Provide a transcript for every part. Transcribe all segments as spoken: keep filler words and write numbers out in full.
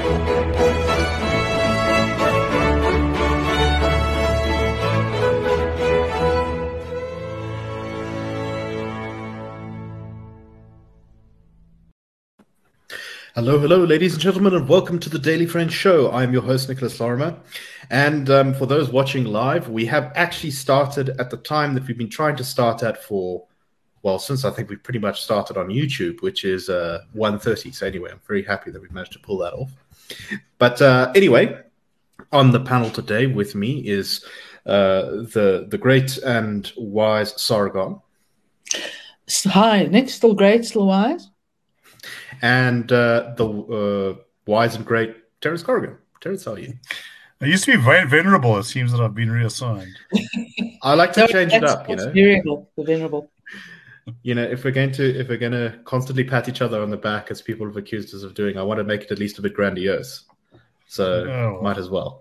Hello, hello, ladies and gentlemen, and welcome to the Daily Friends Show. I'm your host, Nicholas Lorimer. And um, for those watching live, we have actually started at the time that we've been trying to start at for, well, since I think we pretty much started on YouTube, which is uh, one thirty. So anyway, I'm very happy that we've managed to pull that off. But uh, anyway, on the panel today with me is uh, the, the great and wise Sargon. Hi, Nick. Still great, still wise. And uh, the uh, wise and great Terence Corrigan. Terence, how are you? I used to be very venerable. It seems that I've been reassigned. I like to no, change it up, you know. Venerable, the venerable. You know, if we're going to if we're going to constantly pat each other on the back as people have accused us of doing, I want to make it at least a bit grandiose. So oh. might as well.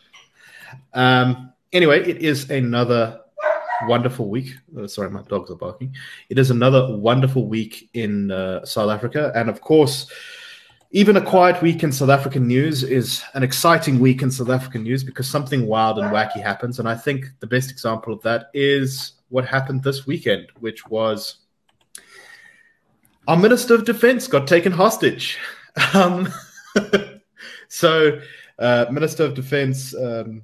Um. Anyway, it is another wonderful week. Uh, sorry, my dogs are barking. It is another wonderful week in uh, South Africa. And of course, even a quiet week in South African news is an exciting week in South African news because something wild and wacky happens. And I think the best example of that is what happened this weekend, which was our Minister of Defense got taken hostage. Um, so, uh, Minister of Defense... Um,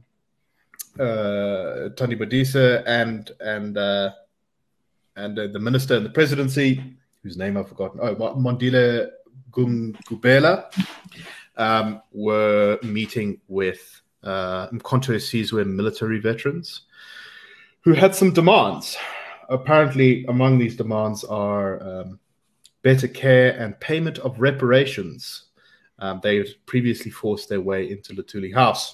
Uh, Thandi Modise and and uh, and uh, the minister in the presidency, whose name I've forgotten, oh, Mondile Gungubela, um, were meeting with uh, Mkhonto weSizwe military veterans who had some demands. Apparently, among these demands are um, better care and payment of reparations. Um, they had previously forced their way into Luthuli House.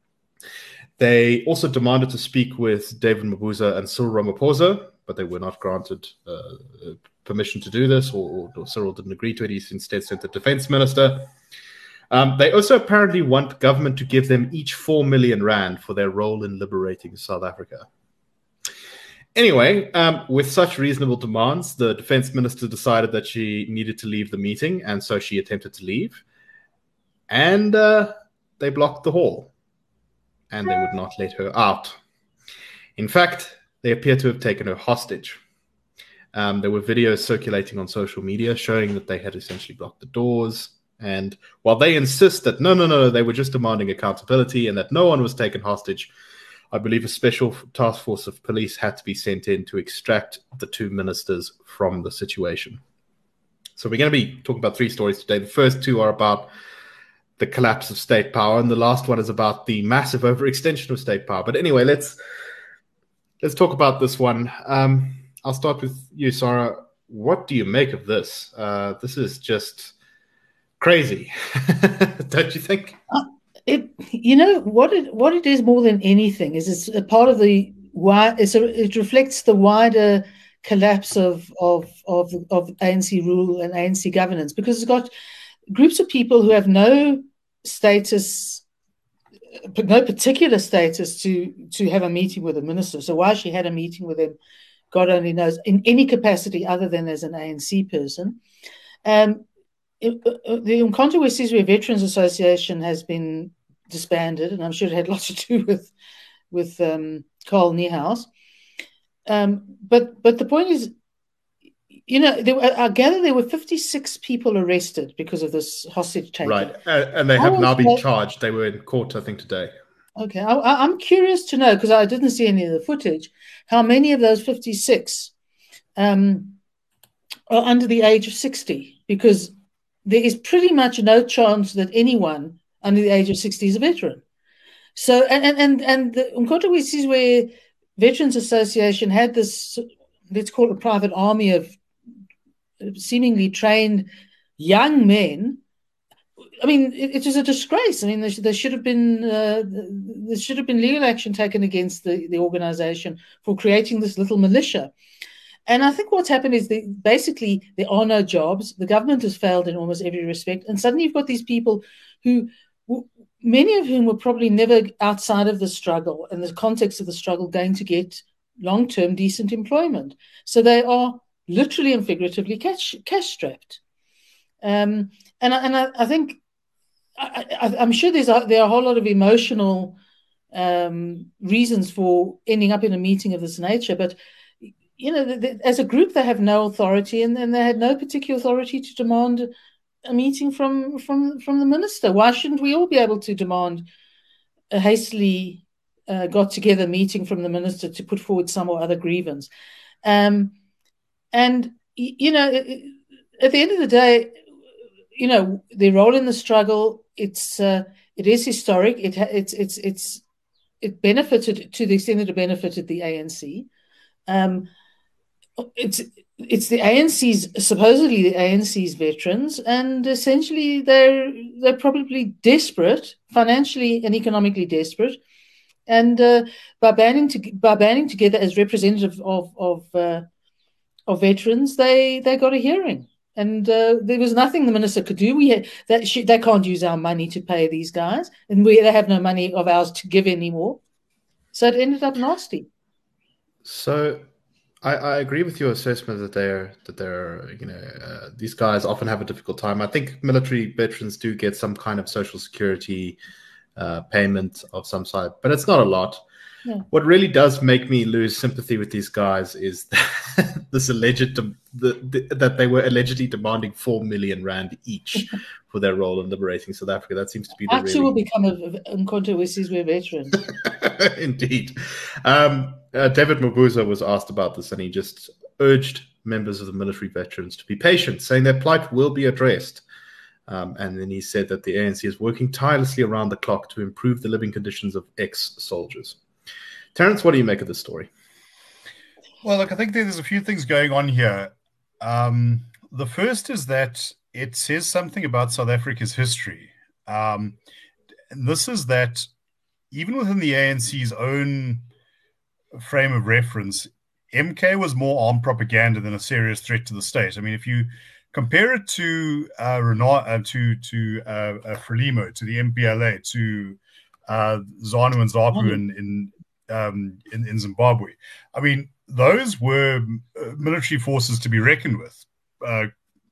They also demanded to speak with David Mabuza and Cyril Ramaphosa, but they were not granted uh, permission to do this, or, or Cyril didn't agree to it. He instead sent the defense minister. Um, they also apparently want government to give them each four million rand for their role in liberating South Africa. Anyway, um, with such reasonable demands, the defense minister decided that she needed to leave the meeting, and so she attempted to leave. And uh, they blocked the hall. And they would not let her out. In fact, they appear to have taken her hostage. Um, there were videos circulating on social media showing that they had essentially blocked the doors. And while they insist that, no, no, no, they were just demanding accountability and that no one was taken hostage, I believe a special task force of police had to be sent in to extract the two ministers from the situation. So we're going to be talking about three stories today. The first two are about the collapse of state power, and the last one is about the massive overextension of state power. But anyway, let's let's talk about this one. Um, I'll start with you, Sarah. What do you make of this? Uh, this is just crazy, don't you think? Uh, it, you know what it what it is more than anything is it's a part of the why it's a, it reflects the wider collapse of of of of A N C rule and A N C governance, because it's got groups of people who have no status, no particular status to to have a meeting with a minister. So why she had a meeting with him, God only knows, in any capacity other than as an A N C person. Um, it, uh, the Mkhonto weSizwe Veterans Association has been disbanded, and I'm sure it had lots to do with with um, Carl Niehaus. Um, but but the point is, you know, there were, I gather there were fifty-six people arrested because of this hostage taking. Right, uh, and they have now been that? charged. They were in court, I think, today. Okay, I, I'm curious to know, because I didn't see any of the footage, how many of those fifty-six um, are under the age of sixty, because there is pretty much no chance that anyone under the age of sixty is a veteran. So, and and and, and the Mkhonto weSizwe Veterans Association had this, let's call it a private army of seemingly trained young men. I mean, it, it is a disgrace. I mean, there, there should have been uh, there should have been legal action taken against the, the organization for creating this little militia. And I think what's happened is that basically there are no jobs. The government has failed in almost every respect. And suddenly you've got these people who, many of whom were probably never outside of the struggle and the context of the struggle, going to get long-term decent employment. So they are literally and figuratively cash, cash strapped. Um, and I, and I, I think I, I, I'm sure there's a, there are a whole lot of emotional um, reasons for ending up in a meeting of this nature, but you know, the, the, as a group, they have no authority, and, and they had no particular authority to demand a meeting from from from the minister. Why shouldn't we all be able to demand a hastily uh, got together meeting from the minister to put forward some or other grievance? Um, and you know, at the end of the day, you know, their role in the struggle, it's uh, it is historic. It it's it's it's it benefited to the extent that it benefited the A N C. Um, it's it's the A N C's, supposedly the A N C's veterans, and essentially they're they're probably desperate, financially and economically desperate, and uh, by banding to, by banding together as representative of of uh, of veterans, they they got a hearing, and uh, there was nothing the minister could do. We had, that she, they can't use our money to pay these guys, and we they have no money of ours to give anymore, so it ended up nasty. So. I, I agree with your assessment that they're that they're you know uh, these guys often have a difficult time. I think military veterans do get some kind of social security uh, payment of some sort, but it's not a lot. Yeah. What really does make me lose sympathy with these guys is this alleged de- the, the, that they were allegedly demanding four million rand each for their role in liberating South Africa. That seems to be the Actually really... will become a Umkhonto we Sizwe veteran. Indeed. Um, uh, David Mabuza was asked about this, and he just urged members of the military veterans to be patient, saying their plight will be addressed. Um, and then he said that the A N C is working tirelessly around the clock to improve the living conditions of ex-soldiers. Terence, what do you make of this story? Well, look, I think there's a few things going on here. Um, the first is that it says something about South Africa's history. Um, and this is that even within the A N C's own frame of reference, M K was more armed propaganda than a serious threat to the state. I mean, if you compare it to uh, Renard, uh, to to uh, uh, Frelimo, to the M P L A, to uh, ZANU and ZAPU mm-hmm. in in, um, in in Zimbabwe, I mean, those were military forces to be reckoned with, uh,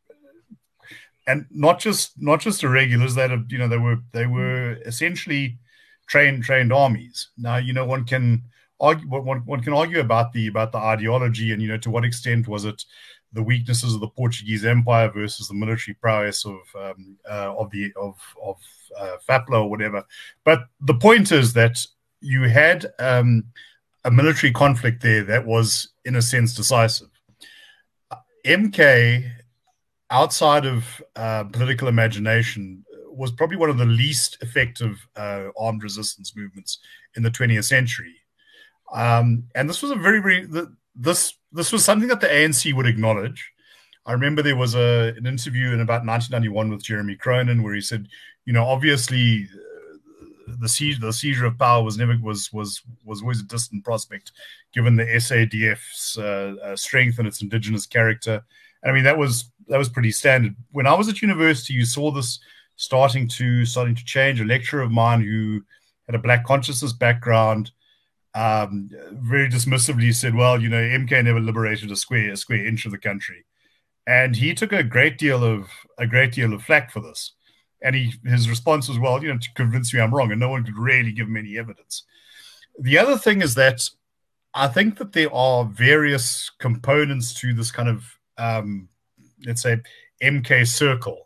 and not just not just irregulars. That you know they were they were essentially trained trained armies. Now you know one can argue one one can argue about the about the ideology and you know to what extent was it the weaknesses of the Portuguese Empire versus the military prowess of um, uh, of the of of uh, FAPLA or whatever. But the point is that you had um, a military conflict there that was, in a sense, decisive. M K, outside of uh, political imagination, was probably one of the least effective uh, armed resistance movements in the twentieth century. Um, and this was a very, very this this was something that the A N C would acknowledge. I remember there was a an interview in about nineteen ninety-one with Jeremy Cronin where he said, you know, obviously uh, the siege the seizure of power was never was was was always a distant prospect, given the S A D F's uh, uh, strength and its indigenous character. And I mean that was that was pretty standard. When I was at university, you saw this starting to starting to change. A lecturer of mine who had a black consciousness background um, very dismissively said, well, you know, M K never liberated a square a square inch of the country. And he took a great deal of a great deal of flack for this. And he his response was, well, you know, to convince me I'm wrong, and no one could really give him any evidence. The other thing is that I think that there are various components to this kind of, um, let's say, M K circle.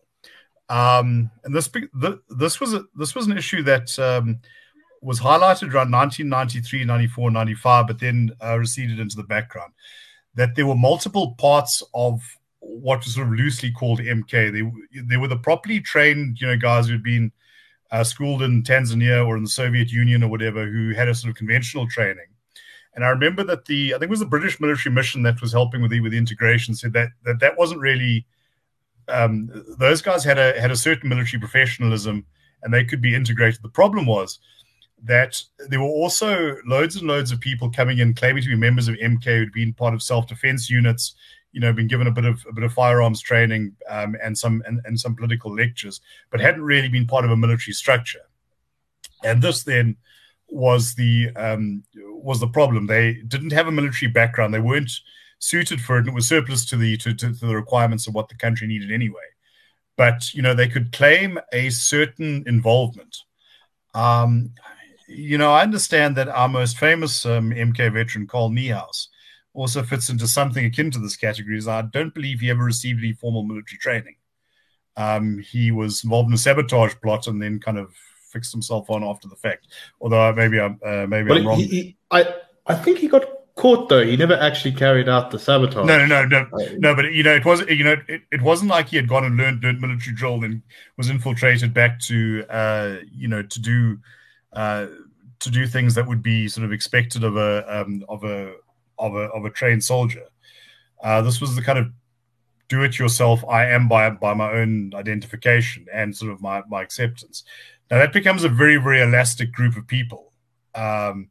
Um, and this this was a, this was an issue that um, was highlighted around nineteen ninety-three, ninety-four, ninety-five, but then uh, receded into the background. That there were multiple parts of what was sort of loosely called M K. They, they were the properly trained, you know, guys who'd been uh, schooled in Tanzania or in the Soviet Union or whatever, who had a sort of conventional training. And I remember that the, I think it was the British military mission that was helping with the, with the integration, said that that, that wasn't really, um, those guys had a, had a certain military professionalism and they could be integrated. The problem was that there were also loads and loads of people coming in claiming to be members of M K who'd been part of self-defense units, you know, been given a bit of a bit of firearms training um, and some and, and some political lectures, but hadn't really been part of a military structure. And this then was the um, was the problem. They didn't have a military background. They weren't suited for it, and it was surplus to the to, to, to the requirements of what the country needed anyway. but you know they could claim a certain involvement. Um, you know, I understand that our most famous um, M K veteran, Carl Niehaus, also fits into something akin to this category. I don't believe he ever received any formal military training. Um, he was involved in a sabotage plot and then kind of fixed himself on after the fact. Although maybe I'm uh, maybe but I'm wrong. He, he, I I think he got caught though. He never actually carried out the sabotage. No, no, no, no, no. But you know, it was you know, it, it wasn't like he had gone and learned, learned military drill and was infiltrated back to uh, you know to do uh, to do things that would be sort of expected of a um, of a of a of a trained soldier. Uh, this was the kind of do it yourself. I am by by my own identification and sort of my my acceptance. Now that becomes a very very elastic group of people. Um,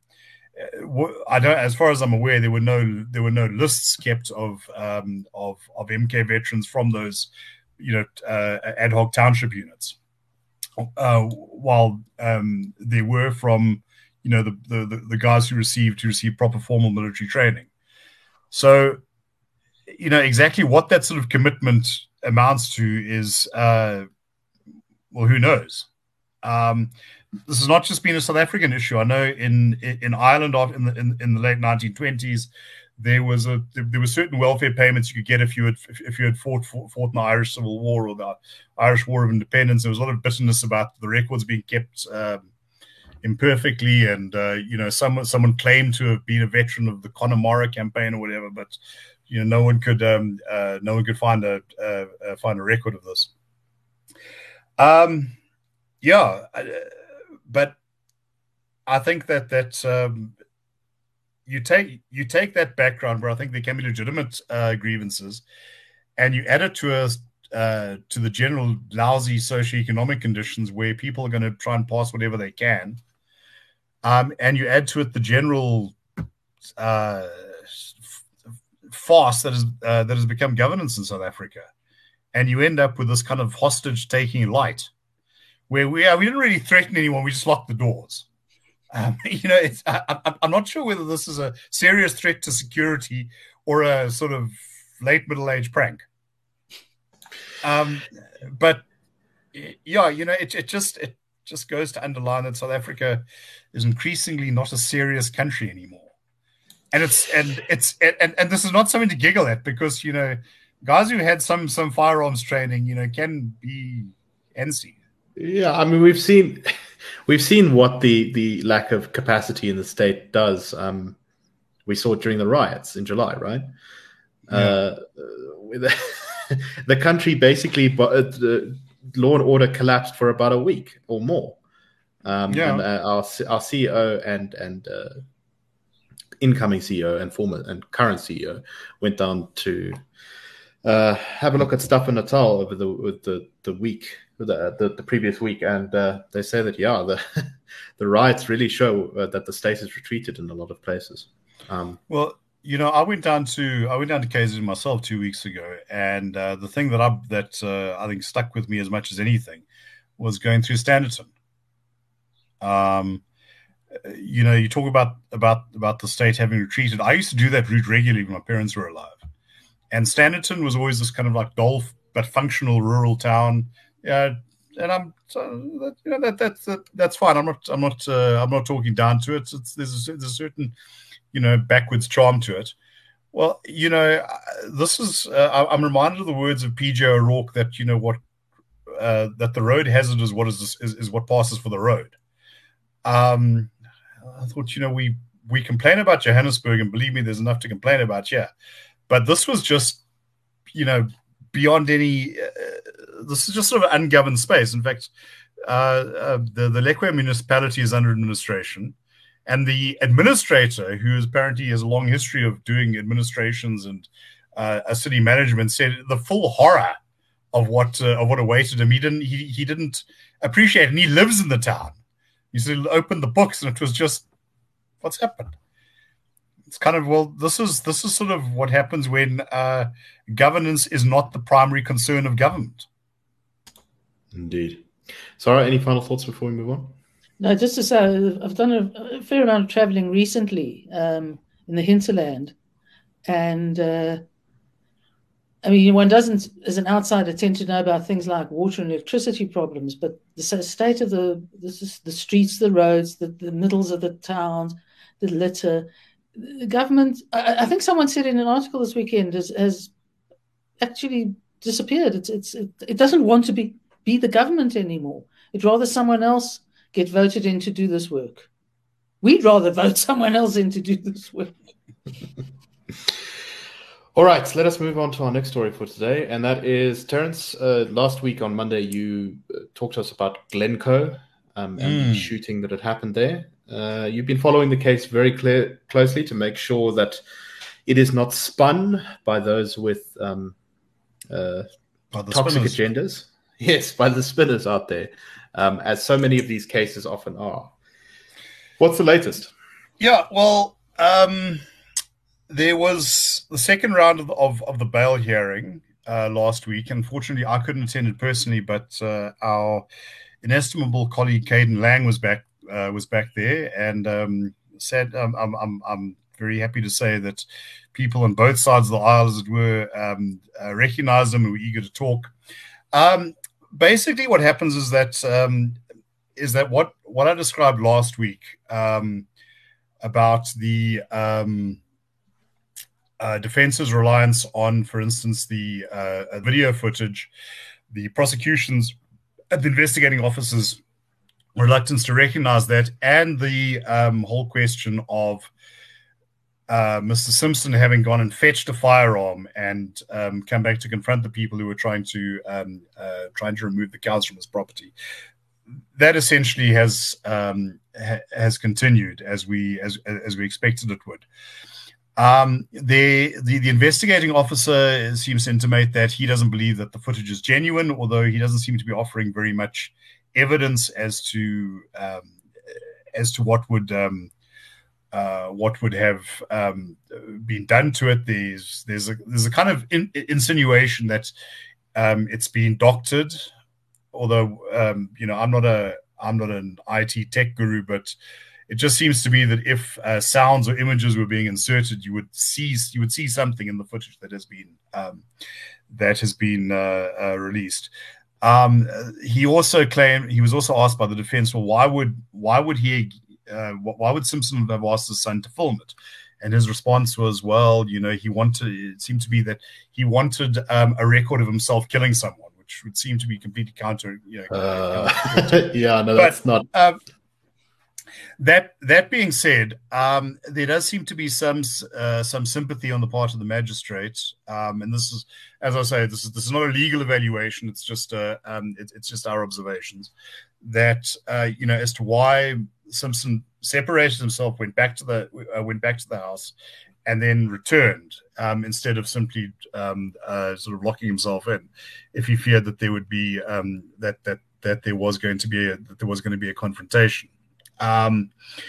I don't, as far as I'm aware, there were no there were no lists kept of um, of of M K veterans from those, you know, uh, ad hoc township units. Uh, while um, there were from, you know, the, the the guys who received who received proper formal military training. So, you know, exactly what that sort of commitment amounts to is, uh, well, who knows. Um, This has not just been a South African issue. I know in in Ireland in the in, in the late nineteen twenties, there was a there were certain welfare payments you could get if you had if you had fought fought in the Irish Civil War or the Irish War of Independence. There was a lot of bitterness about the records being kept um, imperfectly, and uh, you know, someone someone claimed to have been a veteran of the Connemara campaign or whatever, but you know, no one could um, uh, no one could find a uh, uh, find a record of this. Um, yeah. I, But I think that that um, you take you take that background where I think there can be legitimate uh, grievances, and you add it to a uh, to the general lousy socioeconomic conditions where people are going to try and pass whatever they can, um, and you add to it the general uh, farce that is uh, that has become governance in South Africa, and you end up with this kind of hostage taking light. Where we are, we didn't really threaten anyone. We just locked the doors. Um, you know, it's, I, I'm not sure whether this is a serious threat to security or a sort of late middle age prank. Um, but yeah, you know, it, it just it just goes to underline that South Africa is increasingly not a serious country anymore. And it's and it's and, and this is not something to giggle at, because you know, guys who had some some firearms training, you know, can be antsy. Yeah, I mean, we've seen we've seen what the the lack of capacity in the state does. Um, we saw it during the riots in July, right? Yeah. Uh, the, the country basically, uh, the law and order collapsed for about a week or more. Um, yeah. And uh, our our C E O and and uh, incoming C E O and former and current C E O went down to uh, have a look at stuff in Natal over the with the the week. The, the the previous week, and uh, they say that yeah, the the riots really show uh, that the state has retreated in a lot of places. Um, well, you know, I went down to I went down to K Z N myself two weeks ago, and uh, the thing that I that uh, I think stuck with me as much as anything was going through Standerton. Um, you know, you talk about about about the state having retreated. I used to do that route regularly when my parents were alive, and Standerton was always this kind of like dull but functional rural town. Yeah, and I'm, uh, you know, that that's that, that's fine. I'm not, I'm not, uh, I'm not talking down to it. It's, there's, a, there's a certain, you know, backwards charm to it. Well, you know, this is. Uh, I'm reminded of the words of P J O'Rourke that you know what, uh, that the road hazard is what is, is is what passes for the road. Um, I thought, you know, we we complain about Johannesburg, and believe me, there's enough to complain about. Yeah, but this was just, you know, beyond any. Uh, This is just sort of ungoverned space. In fact, uh, uh, the, the Lekwe municipality is under administration, and the administrator, who apparently has a long history of doing administrations and uh, a city management, said the full horror of what uh, of what awaited him. He didn't he, he didn't appreciate, and he lives in the town. He said, opened the books, and it was just, what's happened? It's kind of, well, this is this is sort of what happens when uh, governance is not the primary concern of government. Indeed. Sarah, any final thoughts before we move on? No, just to say, I've done a, a fair amount of traveling recently um, in the hinterland, and uh, I mean, one doesn't, as an outsider, tend to know about things like water and electricity problems, but the state of the the, the streets, the roads, the, the middles of the towns, the litter, the government, I, I think someone said in an article this weekend, has, has actually disappeared. It's, it's, it, it doesn't want to be, be the government anymore. It'd rather someone else get voted in to do this work. We'd rather vote someone else in to do this work. All right, let us move on to our next story for today, and that is, Terence, uh, last week on Monday, you uh, talked to us about Glencoe um, and mm. the shooting that had happened there. Uh, you've been following the case very clear, closely to make sure that it is not spun by those with um, uh, toxic spinners. agendas. Yes, by the spinners out there, um, as so many of these cases often are. What's the latest? Yeah, well... Um... There was the second round of, of, of the bail hearing uh, last week. Unfortunately, I couldn't attend it personally, but uh, our inestimable colleague Caden Lang was back uh, was back there, and um, said, um, "I'm I'm I'm very happy to say that people on both sides of the aisle, as it were, um, uh, recognized him and were eager to talk." Um, basically, what happens is that um, is that what what I described last week um, about the um, Uh, defense's reliance on, for instance, the uh, video footage, the prosecution's and the investigating officers' reluctance to recognize that, and the um, whole question of uh, Mister Simpson having gone and fetched a firearm and um, come back to confront the people who were trying to um, uh, trying to remove the cows from his property. That essentially has um, ha has continued as we as as we expected it would. Um, the, the the investigating officer seems to intimate that he doesn't believe that the footage is genuine, although he doesn't seem to be offering very much evidence as to um, as to what would um, uh, what would have um, been done to it. There's there's a there's a kind of in, insinuation that um, it's been doctored, although um, you know I'm not a I'm not an I T tech guru, but it just seems to be that if uh, sounds or images were being inserted, you would see you would see something in the footage that has been um, that has been uh, uh, released. Um, he also claimed he was also asked by the defense, well, why would why would he uh, why would Simpson have asked his son to film it? And his response was, well, you know, he wanted. It seemed to be that he wanted um, a record of himself killing someone, which would seem to be completely counter. You know, uh, counter yeah, no, that's but, not. Um, That that being said, um, there does seem to be some uh, some sympathy on the part of the magistrate, um, and this is, as I say, this is this is not a legal evaluation. It's just uh, um, it, it's just our observations that uh, you know as to why Simpson separated himself, went back to the uh, went back to the house, and then returned um, instead of simply um, uh, sort of locking himself in, if he feared that there would be um, that that that there was going to be a, that there was going to be a confrontation. Um,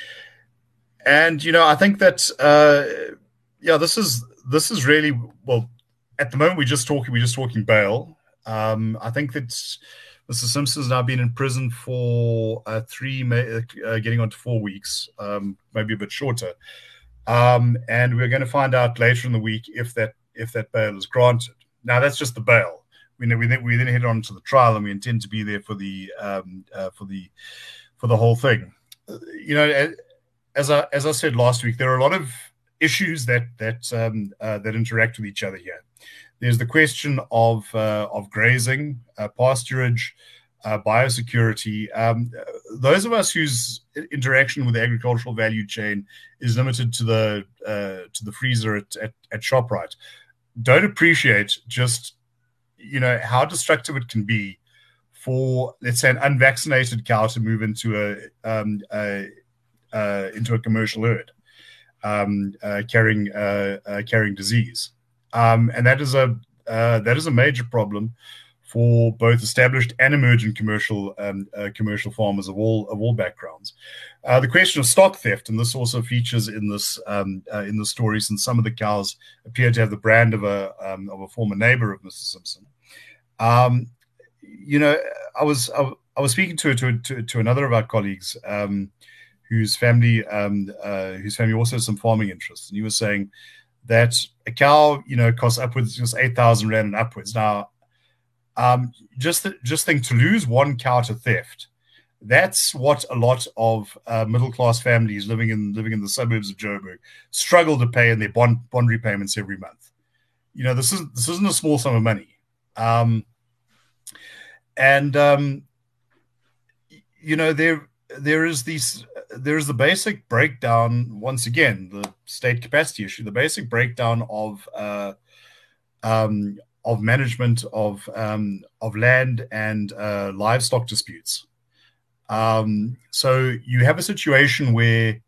and, you know, I think that, uh, yeah, this is, this is really, well, at the moment, we're just talking, we're just talking bail. Um, I think that Mister Simpson's now been in prison for uh, three, uh, getting on to four weeks, um, maybe a bit shorter. Um, and we're going to find out later in the week if that, if that bail is granted. Now, that's just the bail. We know we then, we then head on to the trial, and we intend to be there for the, um, uh, for the, for the whole thing. You know, as I as I said last week, there are a lot of issues that that um, uh, that interact with each other here. There's the question of uh, of grazing, uh, pasturage, uh, biosecurity. Um, those of us whose interaction with the agricultural value chain is limited to the uh, to the freezer at, at at ShopRite don't appreciate just you know how destructive it can be for, let's say, an unvaccinated cow to move into a, um, a uh, into a commercial herd, um, uh, carrying uh, uh, carrying disease, um, and that is a uh, that is a major problem for both established and emerging commercial um, uh, commercial farmers of all of all backgrounds. Uh, the question of stock theft, and this also features in this um, uh, in the story, since some of the cows appear to have the brand of a um, of a former neighbor of Mister Simpson. Um, You know, I was I, I was speaking to, to to to another of our colleagues um, whose family um, uh, whose family also has some farming interests, and he was saying that a cow, you know, costs upwards just eight thousand rand and upwards. Now, um, just th- just think, to lose one cow to theft, that's what a lot of uh, middle class families living in living in the suburbs of Joburg struggle to pay in their bond bond repayments every month. You know, this is this isn't a small sum of money, um, and um, you know there there is these there is the basic breakdown, once again, the state capacity issue, the basic breakdown of uh, um, of management of um, of land and uh, livestock disputes. Um, so you have a situation where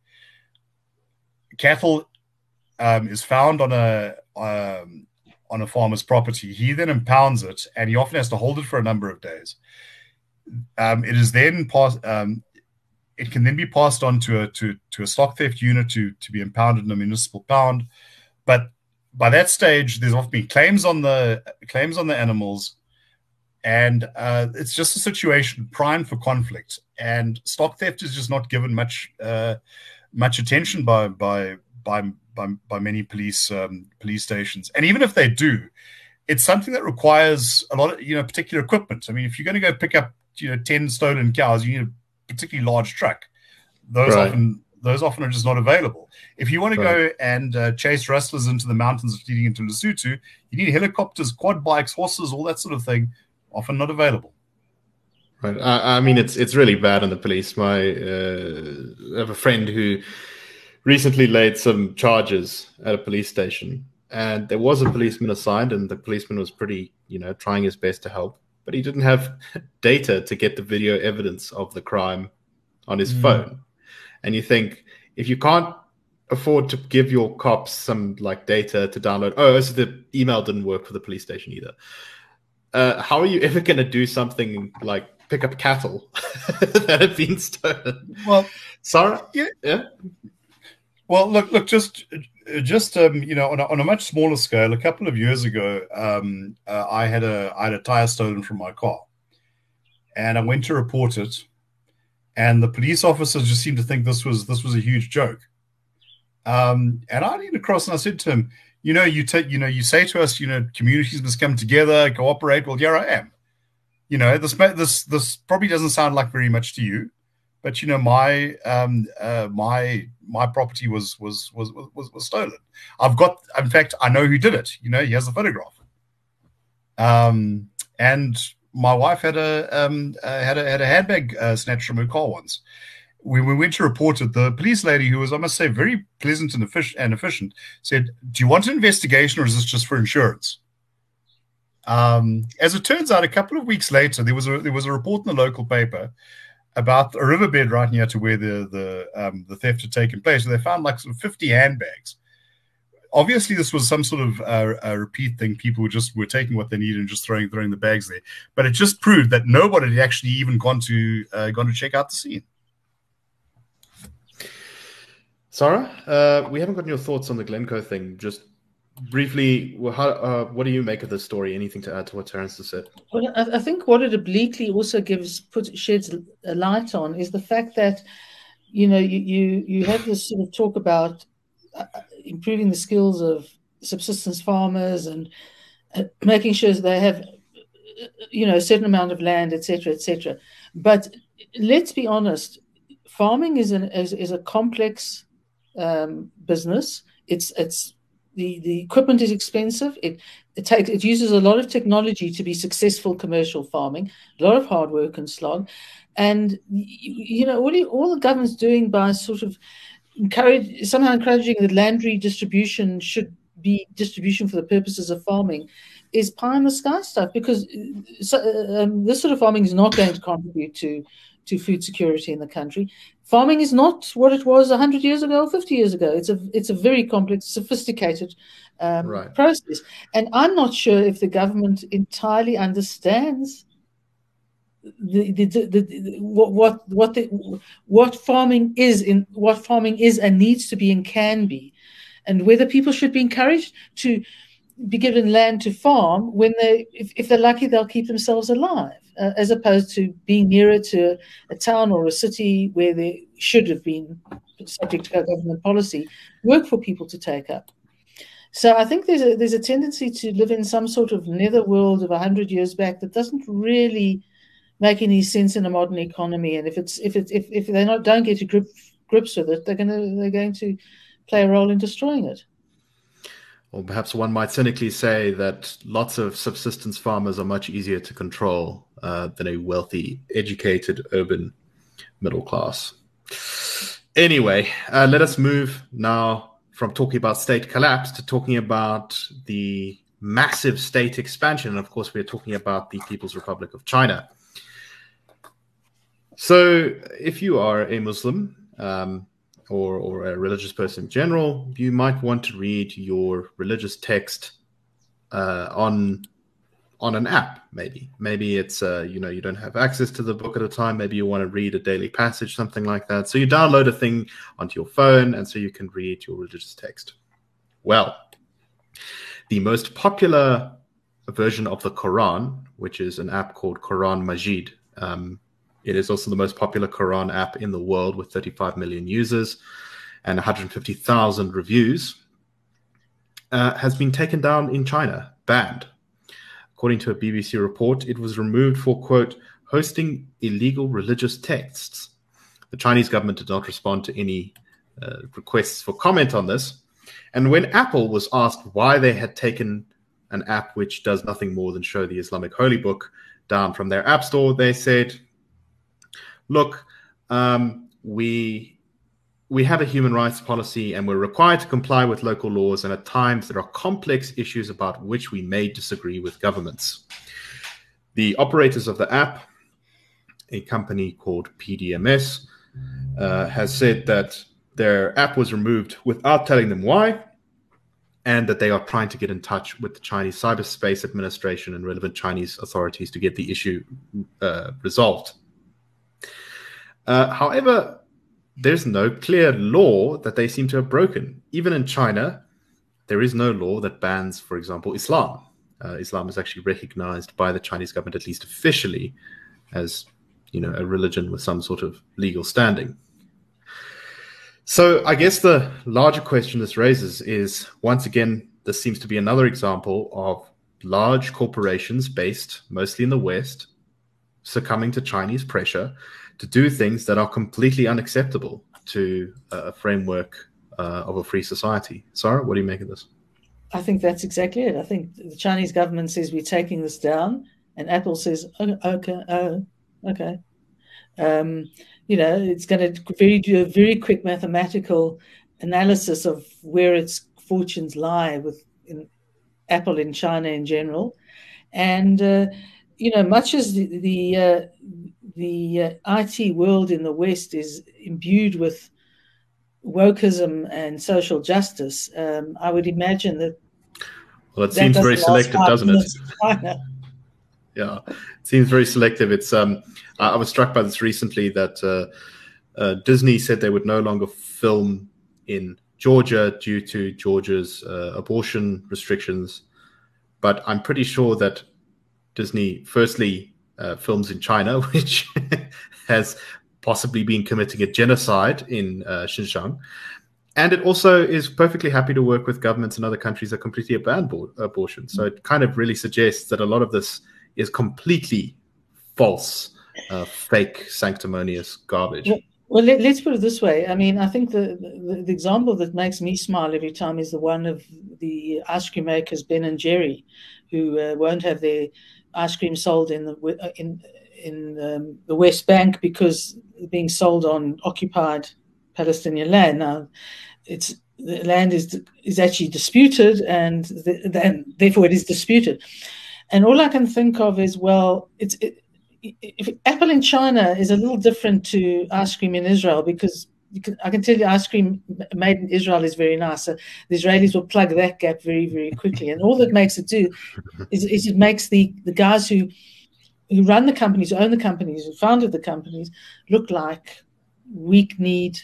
cattle um, is found on a um, on a farmer's property. He then impounds it, and he often has to hold it for a number of days. Um, it is then passed. Um, it can then be passed on to a to to a stock theft unit to to be impounded in a municipal pound. But by that stage, there's often been claims on the claims on the animals, and uh, it's just a situation primed for conflict. And stock theft is just not given much uh, much attention by by by by, by many police um, police stations. And even if they do, it's something that requires a lot of, you know, particular equipment. I mean, if you're going to go pick up, you know, ten stolen cows, you need a particularly large truck. Those right. often those often are just not available. If you want to right. go and uh, chase rustlers into the mountains leading into Lesotho, you need helicopters, quad bikes, horses, all that sort of thing. Often not available. Right. I, I mean, it's it's really bad on the police. My uh, I have a friend who recently laid some charges at a police station, and there was a policeman assigned, and the policeman was pretty, you know, trying his best to help, but he didn't have data to get the video evidence of the crime on his mm. phone. And you think, if you can't afford to give your cops some like data to download, oh, so the email didn't work for the police station either. Uh, how are you ever going to do something like pick up cattle that have been stolen? Well, Sarah, yeah, yeah. Well, look, look, just, just um, you know, on a, on a much smaller scale. A couple of years ago, um, uh, I had a I had a tire stolen from my car, and I went to report it, and the police officers just seemed to think this was this was a huge joke. Um, and I leaned across and I said to him, You know, you take, you know, you say to us, you know, communities must come together, cooperate. Well, here I am. You know, this this this probably doesn't sound like very much to you, but you know, my um uh, my my property was was was was was stolen. I've got, in fact, I know who did it. You know, he has a photograph. Um, and my wife had a um uh, had a had a handbag uh, snatched from her car once. When we went to report it, the police lady, who was, I must say, very pleasant and efficient, and efficient, said, "Do you want an investigation, or is this just for insurance?" Um, as it turns out, a couple of weeks later, there was a there was a report in the local paper about a riverbed right near to where the the um, the theft had taken place. So they found like sort of fifty handbags. Obviously, this was some sort of uh, a repeat thing. People were just were taking what they needed and just throwing throwing the bags there. But it just proved that nobody had actually even gone to uh, gone to check out the scene. Sarah, uh, we haven't gotten your thoughts on the Glencoe thing. Just briefly, how, uh, what do you make of this story? Anything to add to what Terence has said? Well, I, I think what it obliquely also gives, put, sheds a light on is the fact that, you know, you you, you have this sort of talk about uh, improving the skills of subsistence farmers and uh, making sure that they have, you know, a certain amount of land, et cetera, et cetera. But let's be honest, farming is an is, is a complex Um, business. It's it's the the equipment is expensive. It it takes it uses a lot of technology to be successful commercial farming. A lot of hard work and slog, and you, you know all you, all the government's doing by sort of encourage somehow encouraging that land redistribution should be distribution for the purposes of farming is pie in the sky stuff, because so, um, this sort of farming is not going to contribute to to food security in the country. Farming is not what it was one hundred years ago, fifty years ago. It's a it's a very complex, sophisticated um, right. process. And I'm not sure if the government entirely understands the, the, the, the, the, what what what, the, what farming is in what farming is and needs to be and can be, and whether people should be encouraged to be given land to farm when they, if, if they're lucky, they'll keep themselves alive, uh, as opposed to being nearer to a town or a city where they should have been, subject to government policy, work for people to take up. So I think there's a there's a tendency to live in some sort of netherworld of a hundred years back that doesn't really make any sense in a modern economy. And if it's if it's if, if they not don't get to grip grips with it, they're gonna they're going to play a role in destroying it. Or perhaps one might cynically say that lots of subsistence farmers are much easier to control uh, than a wealthy, educated, urban middle class. Anyway, uh, let us move now from talking about state collapse to talking about the massive state expansion. And of course, we're talking about the People's Republic of China. So if you are a Muslim, um, Or, or a religious person in general, you might want to read your religious text uh, on on an app. Maybe, maybe it's uh, you know you don't have access to the book at a time. Maybe you want to read a daily passage, something like that. So you download a thing onto your phone, and so you can read your religious text. Well, the most popular version of the Quran, which is an app called Quran Majid. Um, It is also the most popular Quran app in the world with thirty-five million users and one hundred fifty thousand reviews, uh, has been taken down in China, banned. According to a B B C report, it was removed for, quote, hosting illegal religious texts. The Chinese government did not respond to any uh, requests for comment on this. And when Apple was asked why they had taken an app which does nothing more than show the Islamic holy book down from their app store, they said, look, um, we we have a human rights policy and we're required to comply with local laws, and at times there are complex issues about which we may disagree with governments. The operators of the app, a company called P D M S, uh, has said that their app was removed without telling them why, and that they are trying to get in touch with the Chinese Cyberspace Administration and relevant Chinese authorities to get the issue uh, resolved. Uh, however, there's no clear law that they seem to have broken. Even in China, there is no law that bans, for example, Islam. Uh, Islam is actually recognized by the Chinese government, at least officially, as you know, a religion with some sort of legal standing. So I guess the larger question this raises is, once again, this seems to be another example of large corporations based mostly in the West succumbing to Chinese pressure to do things that are completely unacceptable to a framework uh, of a free society. Sarah, what do you make of this? I think that's exactly it. I think the Chinese government says we're taking this down, and Apple says, oh, okay, oh, okay. Um, you know, it's going to very, do a very quick mathematical analysis of where its fortunes lie with in Apple in China in general. And, uh, you know, much as the, the uh, the uh, I T world in the West is imbued with wokeism and social justice, um, I would imagine that. Well, it that seems very selective, doesn't it? Yeah, it seems very selective. It's. Um, I was struck by this recently that uh, uh, Disney said they would no longer film in Georgia due to Georgia's uh, abortion restrictions, but I'm pretty sure that Disney, firstly, uh, films in China, which has possibly been committing a genocide in uh, Xinjiang. And it also is perfectly happy to work with governments in other countries that completely abandon bo- abortion. So it kind of really suggests that a lot of this is completely false, uh, fake, sanctimonious garbage. Well, well let, let's put it this way. I mean, I think the, the, the example that makes me smile every time is the one of the ice cream makers, Ben and Jerry, who uh, won't have their ice cream sold in the in in um, the West Bank because it's being sold on occupied Palestinian land. Now, it's the land is is actually disputed, and the, then therefore it is disputed. And all I can think of is, well, it's it, if Apple in China is a little different to ice cream in Israel, because you can, I can tell you ice cream made in Israel is very nice. So the Israelis will plug that gap very, very quickly. And all that makes it do is, is it makes the, the guys who who run the companies, who own the companies, who founded the companies, look like weak-kneed.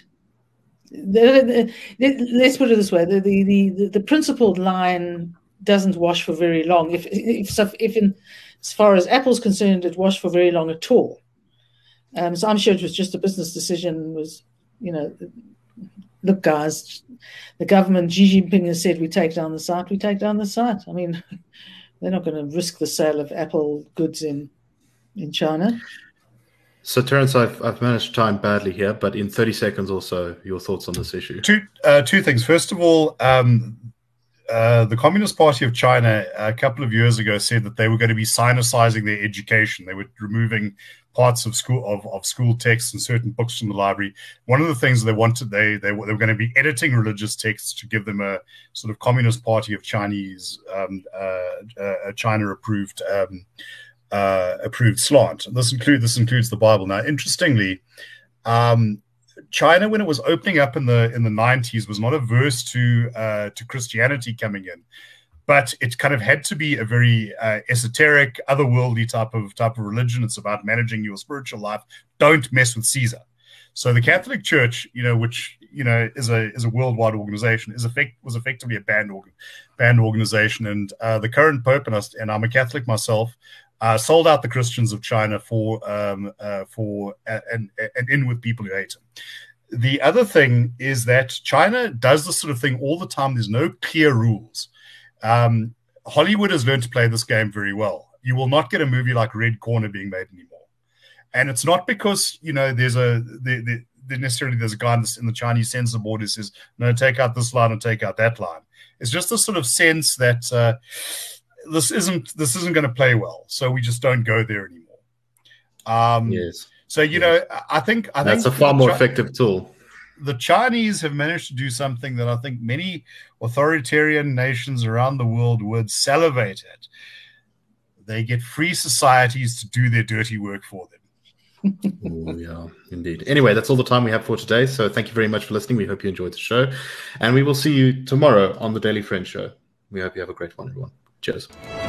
Let's put it this way: the the the, the principled line doesn't wash for very long. If if if in as far as Apple's concerned, it washed for very long at all. Um, so I'm sure it was just a business decision. Was you know look, guys, the government, Xi Jinping has said we take down the site, we take down the site. I mean, they're not going to risk the sale of Apple goods in in China. So, Terence, I've, I've managed to time badly here, but in thirty seconds or so, your thoughts on this issue. Two, uh, two things. First of all, um, uh, the Communist Party of China a couple of years ago said that they were going to be sinicizing their education. They were removing parts of school of, of school texts and certain books from the library. One of the things they wanted, they, they, they were going to be editing religious texts to give them a sort of Communist Party of Chinese, um, uh, uh, China-approved um Uh, approved slant. This include this includes the Bible. Now, interestingly, um, China, when it was opening up in the in the nineties, was not averse to uh, to Christianity coming in, but it kind of had to be a very uh, esoteric, otherworldly type of type of religion. It's about managing your spiritual life. Don't mess with Caesar. So the Catholic Church, you know, which you know is a is a worldwide organization, is effect was effectively a banned organ, banned organization. And uh, the current Pope, and, I, and I'm a Catholic myself. Uh, sold out the Christians of China for um, uh, for uh, and and in with people who hate him. The other thing is that China does this sort of thing all the time. There's no clear rules. Um, Hollywood has learned to play this game very well. You will not get a movie like Red Corner being made anymore, and it's not because you know there's a the, the, the necessarily there's a guy in the, in the Chinese censor board who says no, take out this line and take out that line. It's just a sort of sense that. Uh, This isn't this isn't going to play well, so we just don't go there anymore. Um, yes. So you yes. know, I think I that's think a far more Chi- effective tool. The Chinese have managed to do something that I think many authoritarian nations around the world would salivate at. They get free societies to do their dirty work for them. Oh, yeah, indeed. Anyway, that's all the time we have for today. So thank you very much for listening. We hope you enjoyed the show, and we will see you tomorrow on the Daily Friend Show. We hope you have a great one, everyone. Cheers.